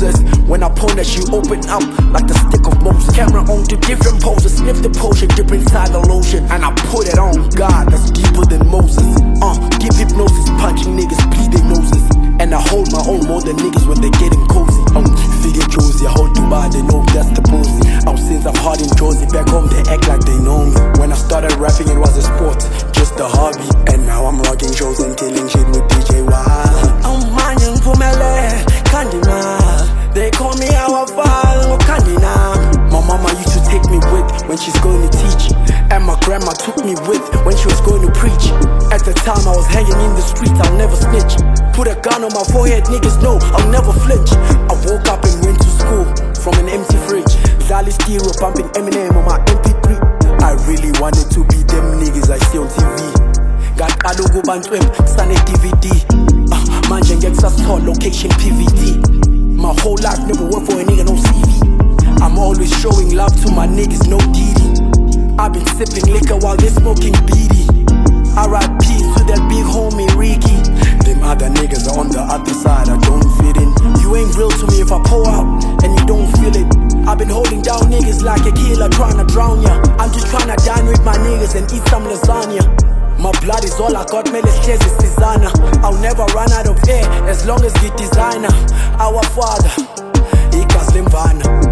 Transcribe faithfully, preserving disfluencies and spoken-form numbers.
Moses. When I ponder, she open up like the stick of Moses. Camera on to different poses, sniff the potion, dip inside the lotion, and I put it on. God, that's deeper than Moses. Uh, give hypnosis, punching niggas, bleed their noses. And I hold my own more than niggas when they're getting cozy. Um, figure Josie, I hold Dubai, they know that's the posy. Out since I'm hard in Josie, back home they act like they know me. When I started rapping, it was a sport, just a hobby. And now I'm rocking shows and killing shit with D J Wild. I'm manning for my leg, Kandina. They call me our father, Kandina. My mama used to take me with when she's going to teach, and my grandma took me with when she was going to preach. At the time I was hanging in the streets, I'll never snitch. Put a gun on my forehead, niggas know I'll never flinch. I woke up and went to school from an empty fridge. Zali stereo pumping Eminem on my M P three. I really wanted to be them niggas I see on T V. Got Adogo Bantweb, Sunny D V D. uh, Manje ngeksathol location P V D. My whole life never worked for a nigga, no C V. I'm always showing love to my niggas, no D D. I've been sipping liquor while they smoking B D. R I P to that big homie Ricky. Them other niggas are on the other side, I don't fit in. You ain't real to me if I pour out and you don't feel it. I've been holding down niggas like a killer trying to drown ya. I'm just trying to dine with my niggas and eat some lasagna. My blood is all I got, man, let's chase this designer. I'll never run out of air as long as we designer. Our father, Ikas Limvana.